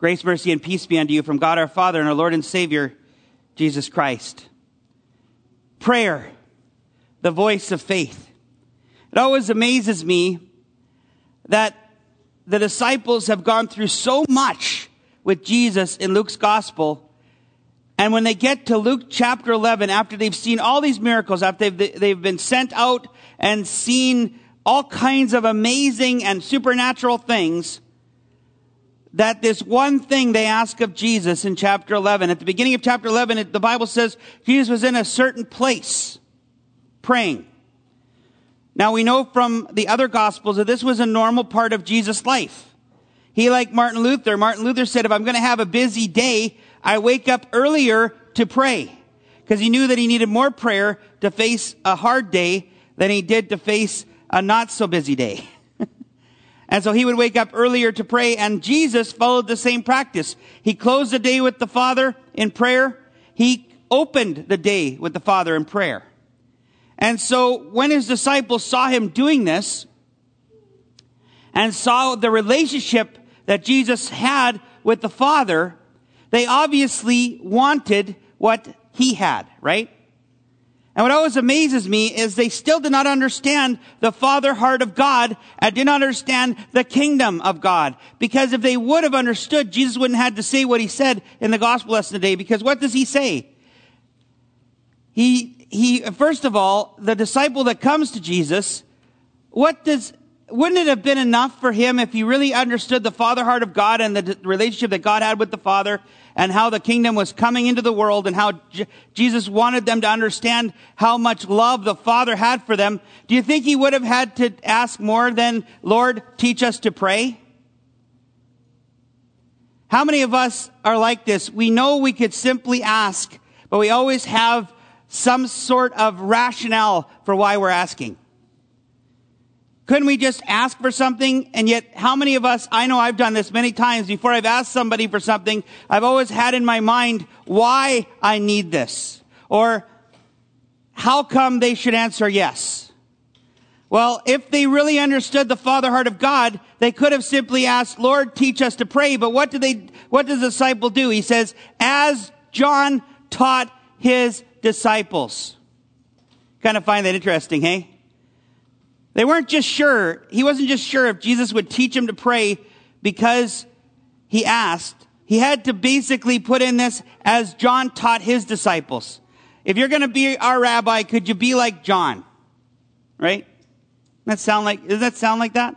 Grace, mercy, and peace be unto you from God our Father and our Lord and Savior, Jesus Christ. Prayer, the voice of faith. It always amazes me that the disciples have gone through so much with Jesus in Luke's gospel. And when they get to Luke chapter 11, after they've seen all these miracles, after they've been sent out and seen all kinds of amazing and supernatural things, that this one thing they ask of Jesus in chapter 11. At the beginning of chapter 11, the Bible says Jesus was in a certain place praying. Now we know from the other Gospels that this was a normal part of Jesus' life. He, like Martin Luther said, if I'm going to have a busy day, I wake up earlier to pray. Because he knew that he needed more prayer to face a hard day than he did to face a not so busy day. And so he would wake up earlier to pray, and Jesus followed the same practice. He closed the day with the Father in prayer. He opened the day with the Father in prayer. And so when his disciples saw him doing this and saw the relationship that Jesus had with the Father, they obviously wanted what he had, right? And what always amazes me is they still did not understand the Father heart of God and did not understand the kingdom of God. Because if they would have understood, Jesus wouldn't have had to say what he said in the gospel lesson today. Because what does he say? He first of all, the disciple that comes to Jesus, wouldn't it have been enough for him if he really understood the Father heart of God and the relationship that God had with the Father and how the kingdom was coming into the world and how Jesus wanted them to understand how much love the Father had for them? Do you think he would have had to ask more than, Lord, teach us to pray? How many of us are like this? We know we could simply ask, but we always have some sort of rationale for why we're asking. Couldn't we just ask for something? And yet, how many of us, I know I've done this many times, before I've asked somebody for something, I've always had in my mind why I need this. Or how come they should answer yes. Well, if they really understood the Father heart of God, they could have simply asked, Lord, teach us to pray. But what does the disciple do? He says, as John taught his disciples. Kind of find that interesting, hey? They weren't just sure. He wasn't just sure if Jesus would teach him to pray because he asked. He had to basically put in this as John taught his disciples. If you're going to be our rabbi, could you be like John? Right? Does that sound like that?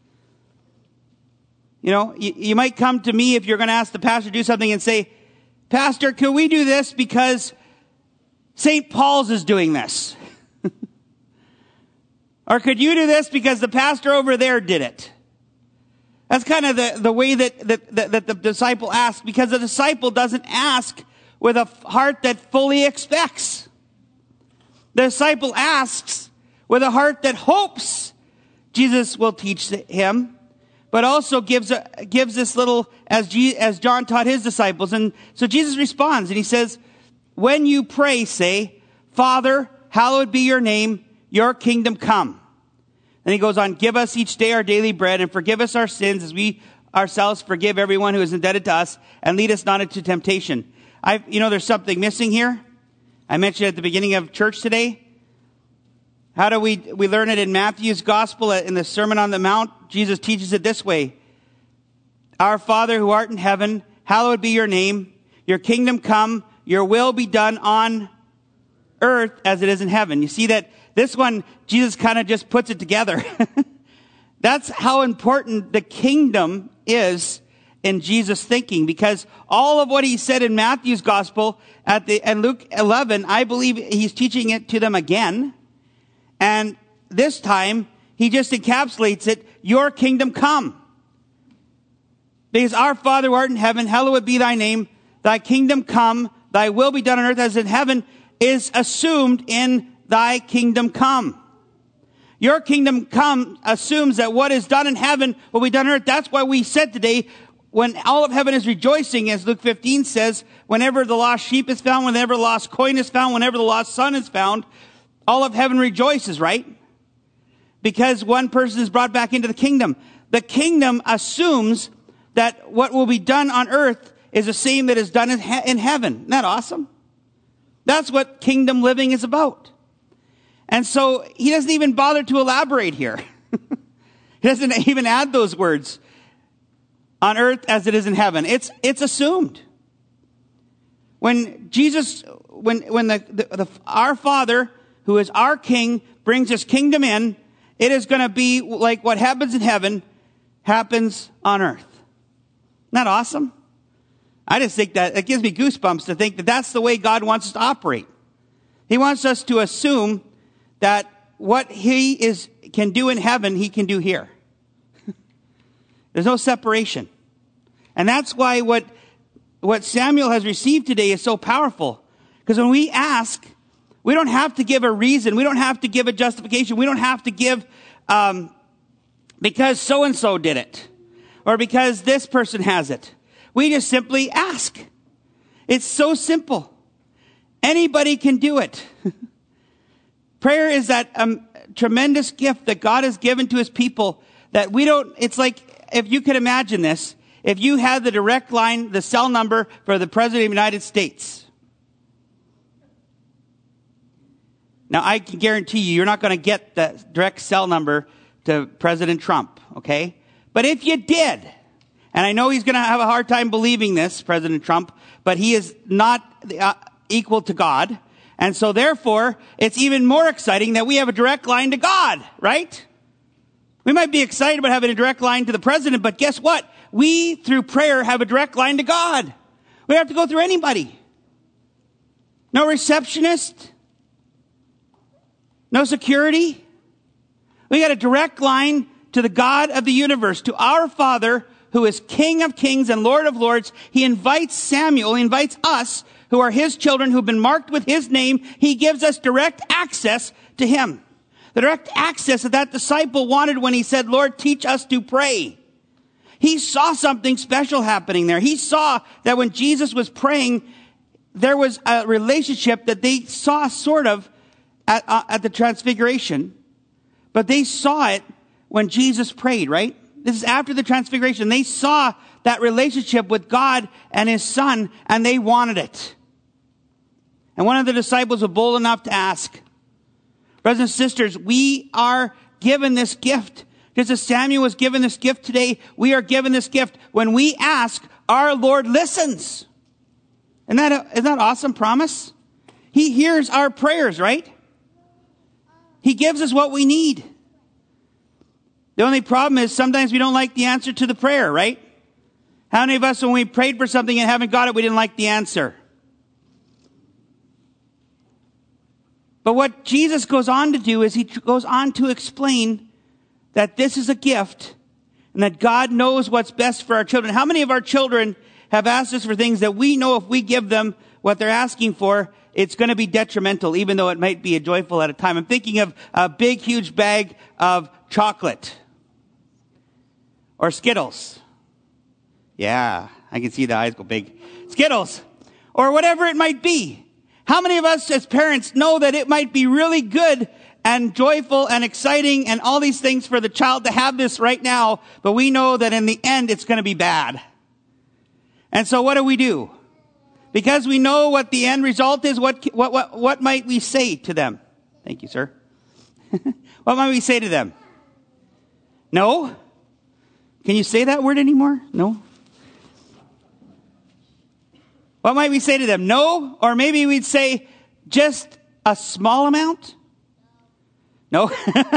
You know, you might come to me if you're going to ask the pastor to do something and say, Pastor, could we do this because St. Paul's is doing this? Or could you do this because the pastor over there did it? That's kind of the way that the disciple asks, because the disciple doesn't ask with a heart that fully expects. The disciple asks with a heart that hopes Jesus will teach him, but also gives this little, as John taught his disciples. And so Jesus responds and he says, when you pray, say, Father, hallowed be your name, your kingdom come. Then he goes on, give us each day our daily bread and forgive us our sins as we ourselves forgive everyone who is indebted to us, and lead us not into temptation. There's something missing here. I mentioned at the beginning of church today. How do we learn it in Matthew's gospel in the Sermon on the Mount? Jesus teaches it this way. Our Father who art in heaven, hallowed be your name. Your kingdom come, your will be done on earth as it is in heaven. You see that this one, Jesus kind of just puts it together. That's how important the kingdom is in Jesus' thinking, because all of what he said in Matthew's gospel and Luke 11, I believe he's teaching it to them again. And this time, he just encapsulates it, your kingdom come. Because our Father who art in heaven, hallowed be thy name, thy kingdom come, thy will be done on earth as in heaven, is assumed in thy kingdom come. Your kingdom come assumes that what is done in heaven will be done on earth. That's why we said today, when all of heaven is rejoicing, as Luke 15 says, whenever the lost sheep is found, whenever the lost coin is found, whenever the lost son is found, all of heaven rejoices, right? Because one person is brought back into the kingdom. The kingdom assumes that what will be done on earth is the same that is done in heaven. Isn't that awesome? That's what kingdom living is about. And so he doesn't even bother to elaborate here. He doesn't even add those words, on earth as it is in heaven. It's assumed. When our Father, who is our King, brings his kingdom in, it is going to be like what happens in heaven happens on earth. Isn't that awesome? I just think that it gives me goosebumps to think that that's the way God wants us to operate. He wants us to assume that what he can do in heaven, he can do here. There's no separation. And that's why what Samuel has received today is so powerful. Because when we ask, we don't have to give a reason. We don't have to give a justification. We don't have to give because so-and-so did it. Or because this person has it. We just simply ask. It's so simple. Anybody can do it. Prayer is that tremendous gift that God has given to his people that we don't, it's like, if you could imagine this, if you had the direct line, the cell number for the President of the United States. Now, I can guarantee you're not going to get the direct cell number to President Trump, okay? But if you did, and I know he's going to have a hard time believing this, President Trump, but he is not equal to God. And so therefore, it's even more exciting that we have a direct line to God, right? We might be excited about having a direct line to the president, but guess what? We, through prayer, have a direct line to God. We don't have to go through anybody. No receptionist. No security. We got a direct line to the God of the universe, to our Father, who is King of kings and Lord of lords. He invites Samuel, he invites us, who are his children, who've been marked with his name. He gives us direct access to him. The direct access that disciple wanted when he said, Lord, teach us to pray. He saw something special happening there. He saw that when Jesus was praying, there was a relationship that they saw sort of at the transfiguration. But they saw it when Jesus prayed, right? This is after the transfiguration. They saw that relationship with God and his son, and they wanted it. And one of the disciples was bold enough to ask. Brothers and sisters, we are given this gift. Just as Samuel was given this gift today, we are given this gift. When we ask, our Lord listens. Isn't that an awesome promise? He hears our prayers, right? He gives us what we need. The only problem is sometimes we don't like the answer to the prayer, right? How many of us, when we prayed for something and haven't got it, we didn't like the answer? But what Jesus goes on to do is he goes on to explain that this is a gift and that God knows what's best for our children. How many of our children have asked us for things that we know if we give them what they're asking for, it's going to be detrimental, even though it might be joyful at a time? I'm thinking of a big, huge bag of chocolate or Skittles. Yeah, I can see the eyes go big. Skittles or whatever it might be. How many of us as parents know that it might be really good and joyful and exciting and all these things for the child to have this right now, but we know that in the end it's going to be bad? And so what do? Because we know what the end result is, what might we say to them? Thank you, sir. What might we say to them? No? Can you say that word anymore? No? What might we say to them? No? Or maybe we'd say just a small amount? No?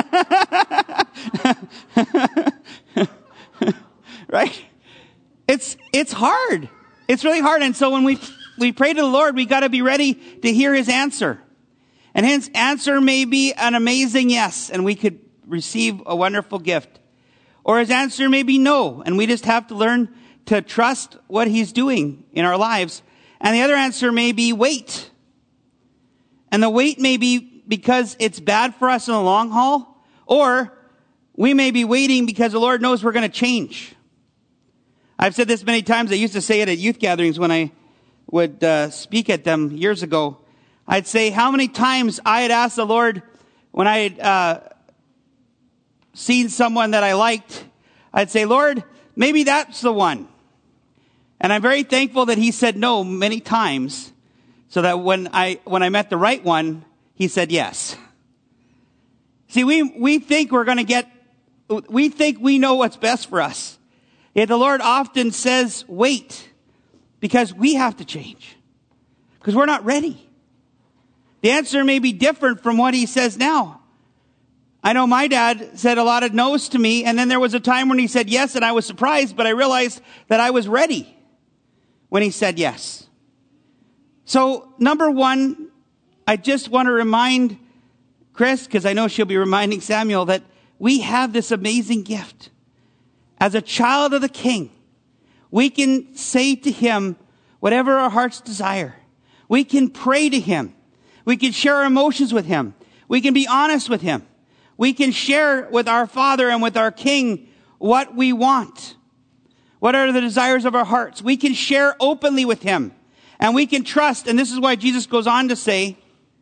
Right? It's hard. It's really hard. And so when we pray to the Lord, we got to be ready to hear his answer. And his answer may be an amazing yes, and we could receive a wonderful gift. Or his answer may be no, and we just have to learn to trust what he's doing in our lives. And the other answer may be wait. And the wait may be because it's bad for us in the long haul, or we may be waiting because the Lord knows we're going to change. I've said this many times. I used to say it at youth gatherings when I would speak at them years ago. I'd say how many times I had asked the Lord when I had seen someone that I liked. I'd say, Lord, maybe that's the one. And I'm very thankful that he said no many times, so that when I met the right one, he said yes. See, we think we think we know what's best for us. Yet the Lord often says, wait, because we have to change. Because we're not ready. The answer may be different from what he says now. I know my dad said a lot of no's to me, and then there was a time when he said yes, and I was surprised, but I realized that I was ready when he said yes. So, number one, I just want to remind Chris, because I know she'll be reminding Samuel, that we have this amazing gift. As a child of the King, we can say to him whatever our hearts desire. We can pray to him. We can share our emotions with him. We can be honest with him. We can share with our Father and with our King what we want. What are the desires of our hearts? We can share openly with him. And we can trust. And this is why Jesus goes on to say,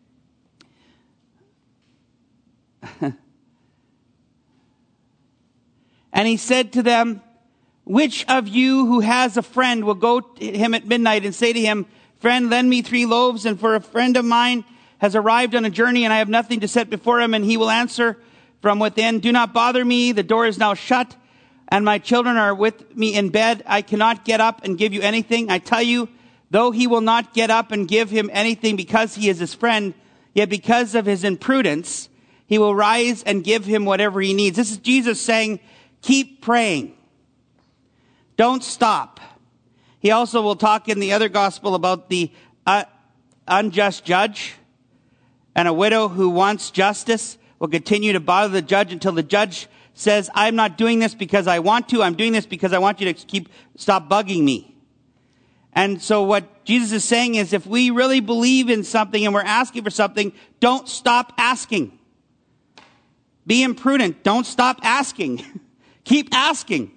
and he said to them, which of you who has a friend will go to him at midnight and say to him, friend, lend me 3 loaves, and for a friend of mine has arrived on a journey and I have nothing to set before him, and he will answer from within, do not bother me, the door is now shut, and my children are with me in bed. I cannot get up and give you anything. I tell you, though he will not get up and give him anything because he is his friend, yet because of his imprudence, he will rise and give him whatever he needs. This is Jesus saying, keep praying. Don't stop. He also will talk in the other gospel about the unjust judge, and a widow who wants justice will continue to bother the judge until the judge says, I'm not doing this because I want to. I'm doing this because I want you to stop bugging me. And so what Jesus is saying is, if we really believe in something and we're asking for something, don't stop asking. Be imprudent. Don't stop asking. Keep asking.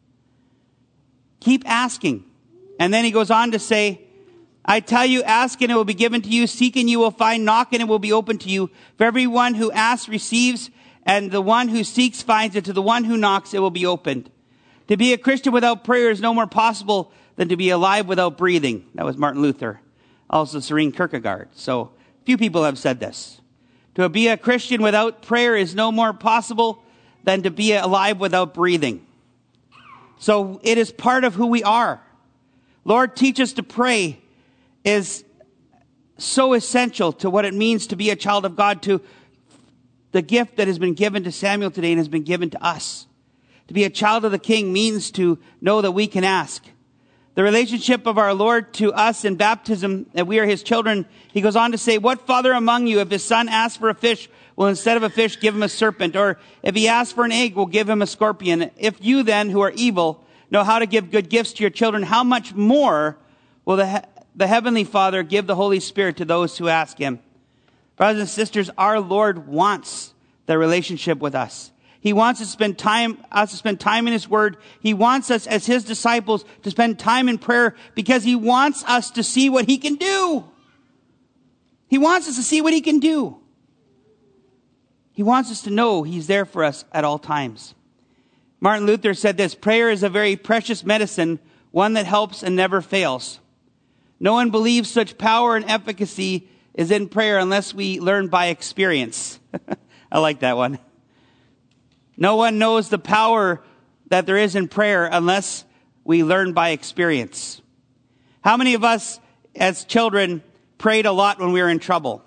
Keep asking. And then he goes on to say, I tell you, ask and it will be given to you. Seek and you will find. Knock and it will be open to you. For everyone who asks receives, and the one who seeks finds it. To the one who knocks it will be opened. To be a Christian without prayer is no more possible than to be alive without breathing. That was Martin Luther. Also Søren Kierkegaard. So few people have said this. To be a Christian without prayer is no more possible than to be alive without breathing. So it is part of who we are. Lord, teach us to pray is so essential to what it means to be a child of God, to the gift that has been given to Samuel today and has been given to us. To be a child of the King means to know that we can ask. The relationship of our Lord to us in baptism, that we are his children, he goes on to say, what father among you, if his son asks for a fish, will instead of a fish give him a serpent? Or if he asks for an egg, will give him a scorpion? If you then, who are evil, know how to give good gifts to your children, how much more will the Heavenly Father give the Holy Spirit to those who ask him? Brothers and sisters, our Lord wants the relationship with us. He wants us to spend time in his word. He wants us as his disciples to spend time in prayer because he wants us to see what he can do. He wants us to see what he can do. He wants us to know he's there for us at all times. Martin Luther said this, prayer is a very precious medicine, one that helps and never fails. No one believes such power and efficacy is in prayer unless we learn by experience. I like that one. No one knows the power that there is in prayer unless we learn by experience. How many of us as children prayed a lot when we were in trouble?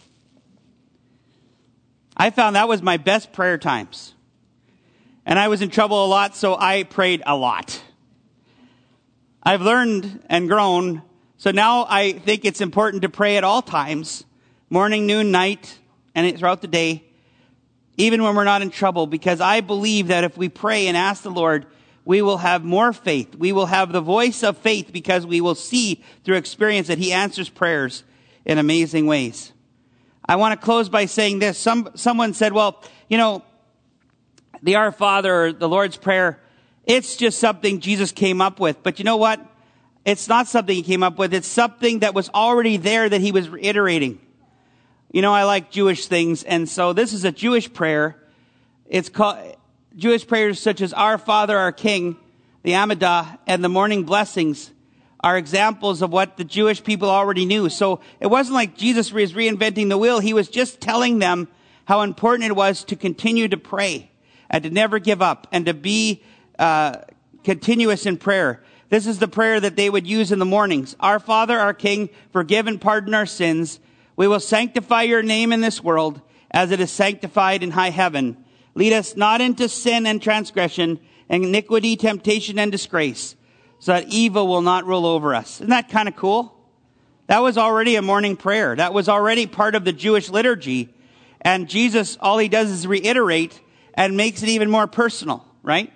I found that was my best prayer times. And I was in trouble a lot, so I prayed a lot. I've learned and grown, so now I think it's important to pray at all times, morning, noon, night, and throughout the day, even when we're not in trouble, because I believe that if we pray and ask the Lord, we will have more faith. We will have the voice of faith because we will see through experience that he answers prayers in amazing ways. I want to close by saying this. Someone said, well, the Our Father, or the Lord's Prayer, it's just something Jesus came up with. But you know what? It's not something he came up with. It's something that was already there that he was reiterating. I like Jewish things, and so this is a Jewish prayer. It's called Jewish prayers such as Our Father, our King. the Amidah, and the morning blessings are examples of what the Jewish people already knew. So it wasn't like Jesus was reinventing the wheel. He was just telling them how important it was to continue to pray and to never give up and to be continuous in prayer. This is the prayer that they would use in the mornings. Our Father, our King, forgive and pardon our sins. We will sanctify your name in this world as it is sanctified in high heaven. Lead us not into sin and transgression, iniquity, temptation, and disgrace, so that evil will not rule over us. Isn't that kind of cool? That was already a morning prayer. That was already part of the Jewish liturgy. And Jesus, all he does is reiterate and makes it even more personal, right?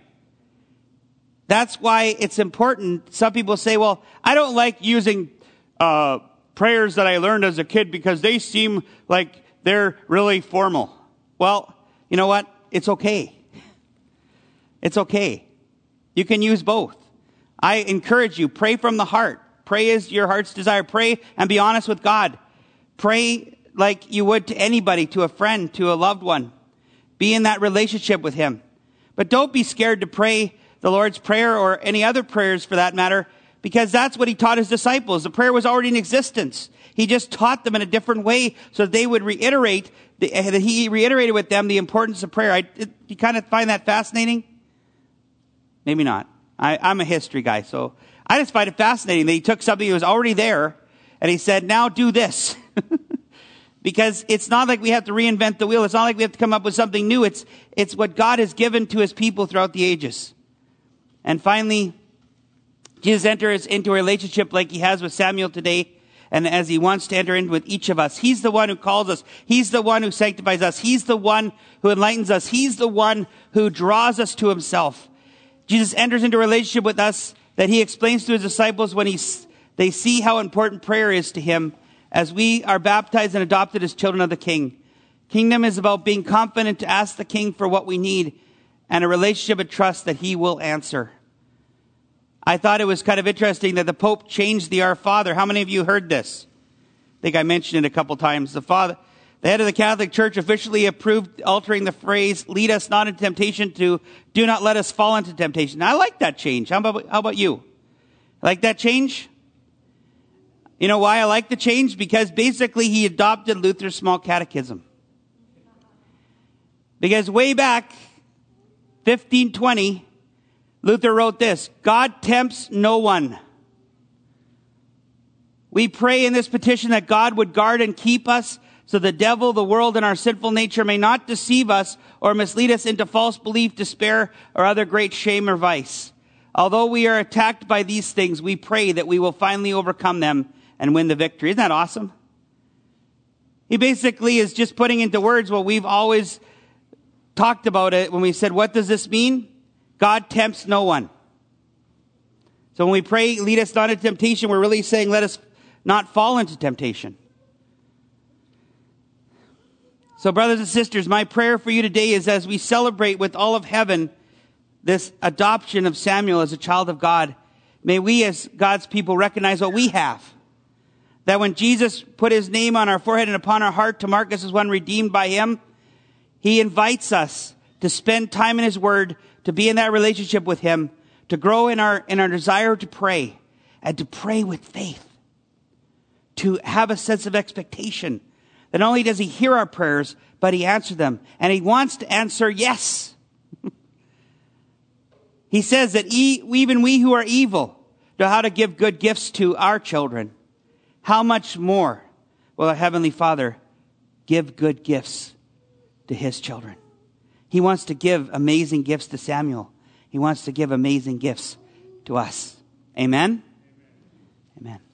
That's why it's important. Some people say, well, I don't like using prayers that I learned as a kid because they seem like they're really formal. Well, you know what? It's okay. It's okay. You can use both. I encourage you, pray from the heart. Pray as your heart's desire. Pray and be honest with God. Pray like you would to anybody, to a friend, to a loved one. Be in that relationship with him. But don't be scared to pray the Lord's Prayer or any other prayers for that matter, because that's what he taught his disciples. The prayer was already in existence. He just taught them in a different way so that they would reiterate, that he reiterated with them the importance of prayer. You kind of find that fascinating? Maybe not. I'm a history guy, so I just find it fascinating that he took something that was already there and he said, now do this. Because it's not like we have to reinvent the wheel. It's not like we have to come up with something new. It's what God has given to his people throughout the ages. And finally, Jesus enters into a relationship like he has with Samuel today, and as he wants to enter in with each of us. He's the one who calls us. He's the one who sanctifies us. He's the one who enlightens us. He's the one who draws us to himself. Jesus enters into a relationship with us that he explains to his disciples when they see how important prayer is to him as we are baptized and adopted as children of the King. Kingdom is about being confident to ask the King for what we need and a relationship of trust that he will answer. I thought it was kind of interesting that the Pope changed the Our Father. How many of you heard this? I think I mentioned it a couple times. The head of the Catholic Church officially approved altering the phrase, lead us not into temptation, to do not let us fall into temptation. Now, I like that change. How about you? Like that change? You know why I like the change? Because basically he adopted Luther's small catechism. Because way back, 1520, Luther wrote this, God tempts no one. We pray in this petition that God would guard and keep us so the devil, the world, and our sinful nature may not deceive us or mislead us into false belief, despair, or other great shame or vice. Although we are attacked by these things, we pray that we will finally overcome them and win the victory. Isn't that awesome? He basically is just putting into words what we've always talked about it when we said, what does this mean? God tempts no one. So when we pray, lead us not into temptation, we're really saying, let us not fall into temptation. So brothers and sisters, my prayer for you today is as we celebrate with all of heaven this adoption of Samuel as a child of God, may we as God's people recognize what we have. That when Jesus put his name on our forehead and upon our heart to mark us as one redeemed by him, he invites us to spend time in his word, to be in that relationship with him, to grow in our desire to pray, and to pray with faith, to have a sense of expectation that not only does he hear our prayers, but he answers them. And he wants to answer yes. He says that even we who are evil know how to give good gifts to our children. How much more will our Heavenly Father give good gifts to his children? He wants to give amazing gifts to Samuel. He wants to give amazing gifts to us. Amen? Amen.